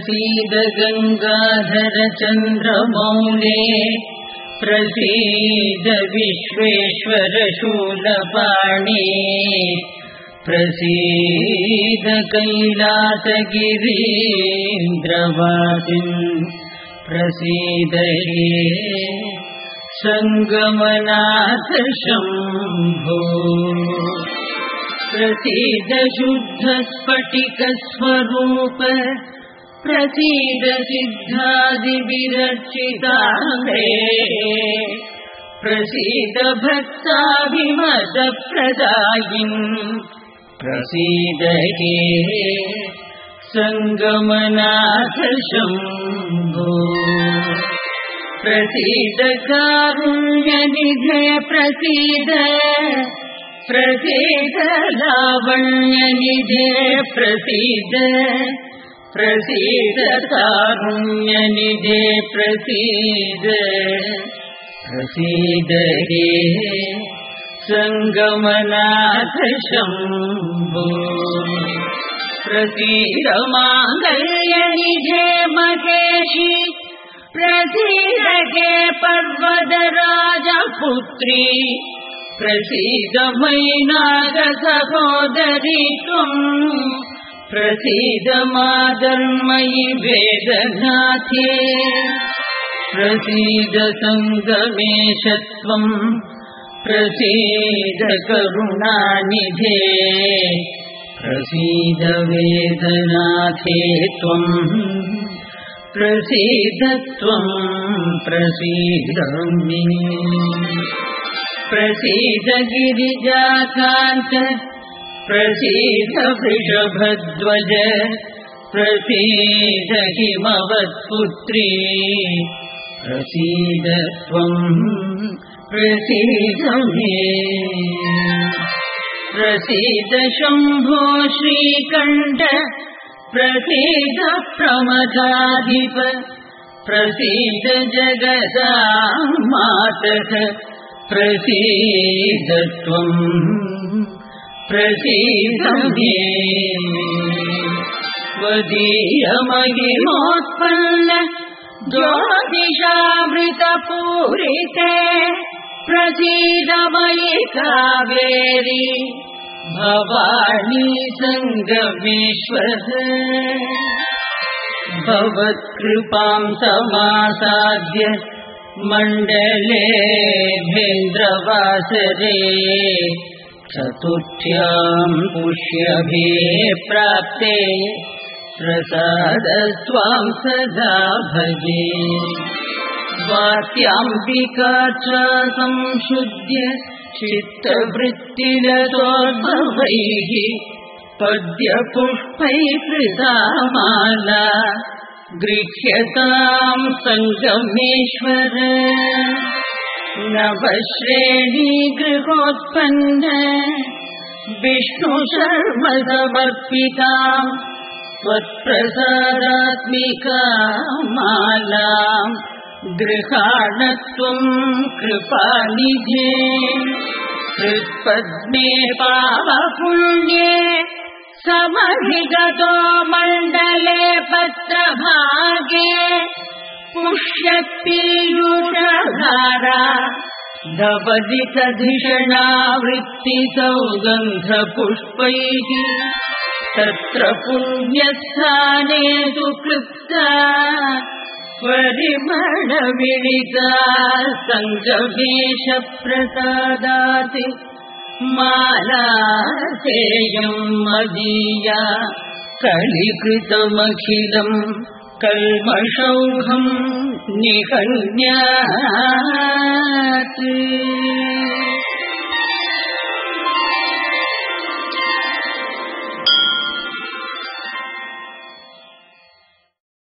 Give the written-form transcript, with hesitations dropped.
प्रसीद गंगाधर चंद्रमौले प्रसीद विश्वेश्वर शूलपाणे प्रसीद कैलासगिरीन्द्रवासिन् प्रसीद हे संगमनाथ शंभो प्रसीद शुद्ध स्फटिक स्वरूप प्रसीद सिद्धादि विरचिताम्बे प्रसीद भक्ताभिमत प्रदायिन् प्रसीद हे संगमनाथ शंभो प्रसीद कारुण्यनिधे प्रसीद प्रसीद लावण्यनिधे प्रसीद प्रसीद कारुण्यनिधे प्रसीद प्रसीद हे संगमनाथ शंभो प्रसीद मांगल्यनिधे महेशी प्रसीद हे पर्वतराजपुत्री प्रसीद मैनाक सहोदरी त्वम् प्रसीद मादर्मयि वेदनाथे प्रसीद संगमेश त्वम् प्रसीद करुणानिधे प्रसीद वेदनाथे त्वम् प्रसीद त्वम् प्रसीद मे प्रसीद गिरिजाकान्त प्रसीद वृषभध्वज प्रसीद हिमवत्पुत्री प्रसीद त्वम् प्रसीद मे प्रसीद शंभो श्रीकण्ठ प्रसीद प्रमदाधिप प्रसीद जगदामातः प्रसीद त्वम् प्रसीद मे त्वदीय महिमोत्पन्न ज्योतिषामृतपूरिते प्रसीद मयि कावेरी भवानी संगमेश्वर भवत्कृपां समासाद्य मण्डलेभेन्द्रवासरे चतुर्थ्यां पुष्यभे प्राप्ते प्रसादस्त्वां सदा भजे वाक्याम्बिका च संशुद्ध्य चित्तवृत्तिरतोद्भवैः पद्यपुष्पैः कृता माला गृह्यतां संगमेश्वर नवश्रेणी गृहोत्पन्न विष्णु शर्म समर्पिता त्वत्प्रसादात्मिका माला गृहाण त्वम् कृपानिधे हृत्पद्मे पावपुण्ये समधिगतो मण्डले पत्रभागे पुष्यपीयूषधारा धवलितधिषणावृत्तिसौगन्धपुष्पैः तत्र पुण्यस्थाने तु क्लृप्ता परिमलविलिता संगमेश प्रसादाति माला तेयं मदीया कलिकृतमखिलं कल्मषौघं निहन्यात्।